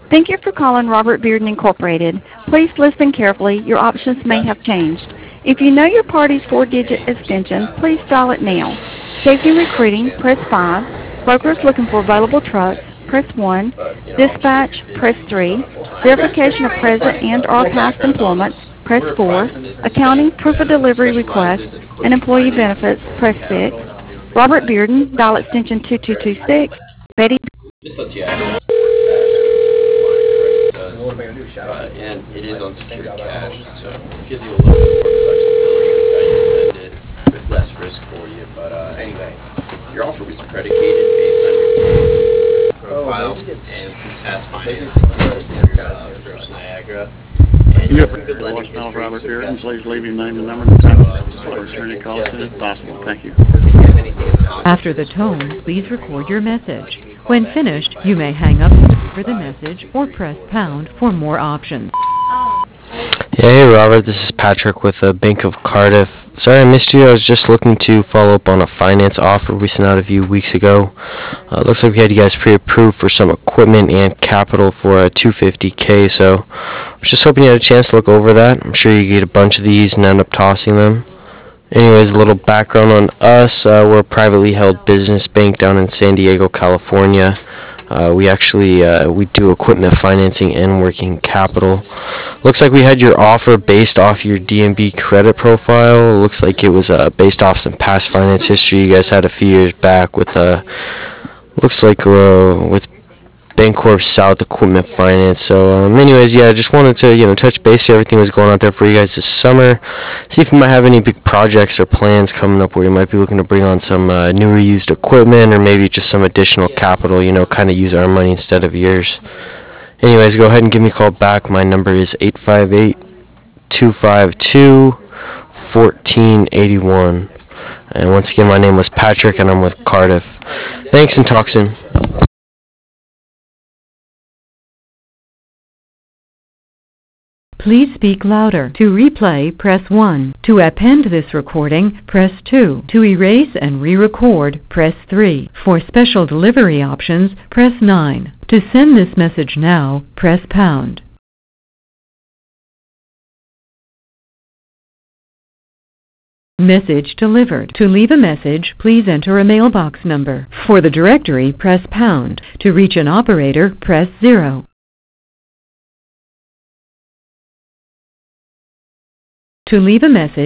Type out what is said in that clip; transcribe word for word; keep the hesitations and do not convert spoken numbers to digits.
Thank you for calling Robert Bearden Incorporated. Please listen carefully. Your options may have changed. If you know your party's four-digit extension, please dial it now. Safety recruiting, press five. Brokers looking for available trucks, press one. Dispatch, press three. Verification of present and or past employment, press four. Accounting, proof of delivery request, and employee benefits, press six. Robert Bearden, dial extension two two two six. Betty. Just lets you add more uh, and it is unsecured cash, so it gives you a little bit more flexibility with how you spend it with less risk for you. But uh, anyway, your offer was predicated based on your profile and some past financing through uh, through Niagara. And you have a good lending history. Robert Bearden, please leave your name and number and time. I'll return your call as soon as possible. Thank you. After the tone, please record your message. When finished, you may hang up for the message or press pound for more options. Hey Robert, this is Patrick with the Bank of Cardiff. Sorry I missed you. I was just looking to follow up on a finance offer we sent out a few weeks ago. Uh, looks like we had you guys pre-approved for some equipment and capital for a two hundred fifty K, so I was just hoping you had a chance to look over that. I'm sure you get a bunch of these and end up tossing them. Anyways, a little background on us. Uh, we're a privately held business bank down in San Diego, California. Uh, we actually uh, we do equipment financing and working capital. Looks like we had your offer based off your D N B credit profile. Looks like it was uh, based off some past finance history you guys had a few years back with uh, looks like uh, with Bancorp South Equipment Finance. So, um, anyways, yeah, I just wanted to, you know, touch base, see everything was going out there for you guys this summer. See if you might have any big projects or plans coming up where you might be looking to bring on some uh, newer used equipment or maybe just some additional capital, you know, kind of use our money instead of yours. Anyways, go ahead and give me a call back. My number is eight five eight, two five two, one four eight one. And once again, my name was Patrick, and I'm with Cardiff. Thanks, and talk soon. Please speak louder. To replay, press one. To append this recording, press two. To erase and re-record, press three. For special delivery options, press nine. To send this message now, press pound. Message delivered. To leave a message, please enter a mailbox number. For the directory, press pound. To reach an operator, press zero. To leave a message,